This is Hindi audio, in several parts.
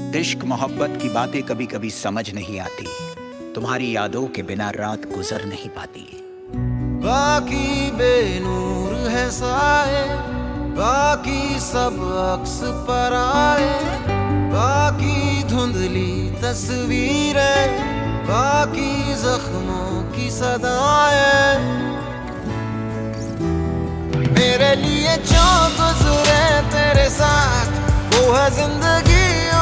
इश्क मोहब्बत की बातें कभी कभी समझ नहीं आती, तुम्हारी यादों के बिना रात गुजर नहीं पाती। बाकी बेनूर है साए, बाकी सब अक्स पर आए, बाकी धुंधली तस्वीरें, बाकी जख्मों की सदाएं। मेरे लिए जो गुजरे तेरे साथ वो है जिंदगी।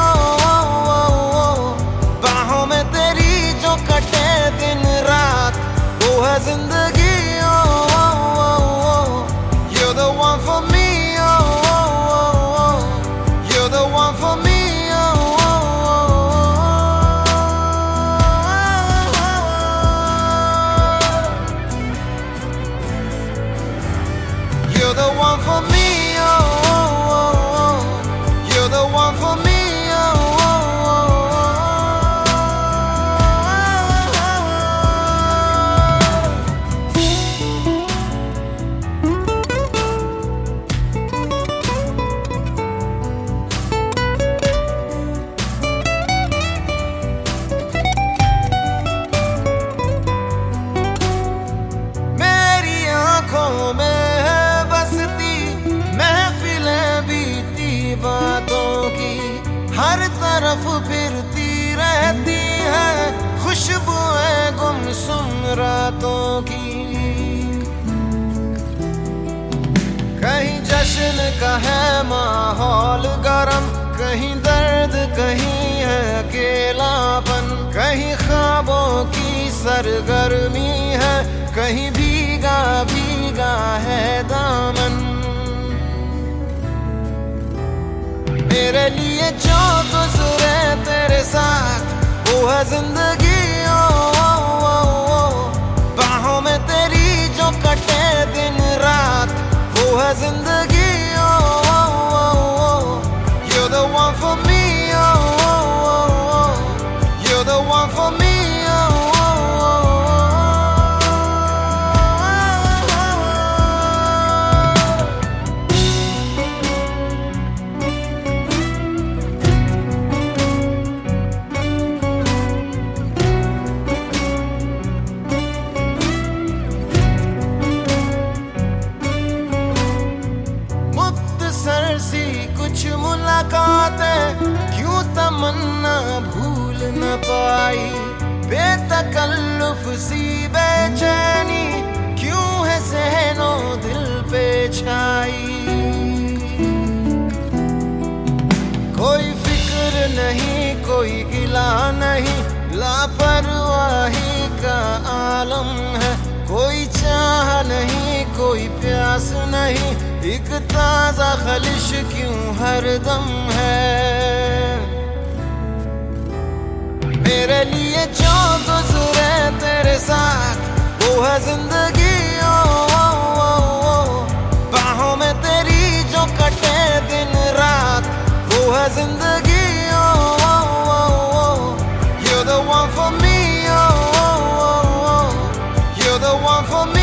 बाहों में तेरी जो कटे दिन रात वो है जिंदगी। You're the one for me, you're the one for me. You're the one for me, you're the one for me. हर तरफ फिरती रहती है खुशबुएं गुमसुम रातों की। कहीं जश्न का है माहौल गरम, कहीं दर्द, कहीं है अकेलापन, कहीं ख्वाबों की सरगर्मी है, कहीं भीगा भीगा है दामन। मेरे लिए जो गुजरे तेरे साथ वो है जिंदगी। बाहों में तेरी जो कटे दिन रात वो है जिंदगी। You're the one for me, you're the one for me. सी कुछ मुलाकातें क्यों तमन्ना भूल न पाई, बेतकल्लुफ सी बेचैनी क्यों है ज़हनो दिल पे छाई। कोई फिक्र नहीं, कोई गिला नहीं, लापरवाही का आलम है। कोई चाह नहीं, कोई प्यास नहीं, एक ताजा खलिश क्यों हरदम है। मेरे लिए जो गुजरे तेरे साथ वो है जिंदगी। बाहों में तेरी जो कटे दिन रात वो है जिंदगी। You're the one for me, you're the one for me.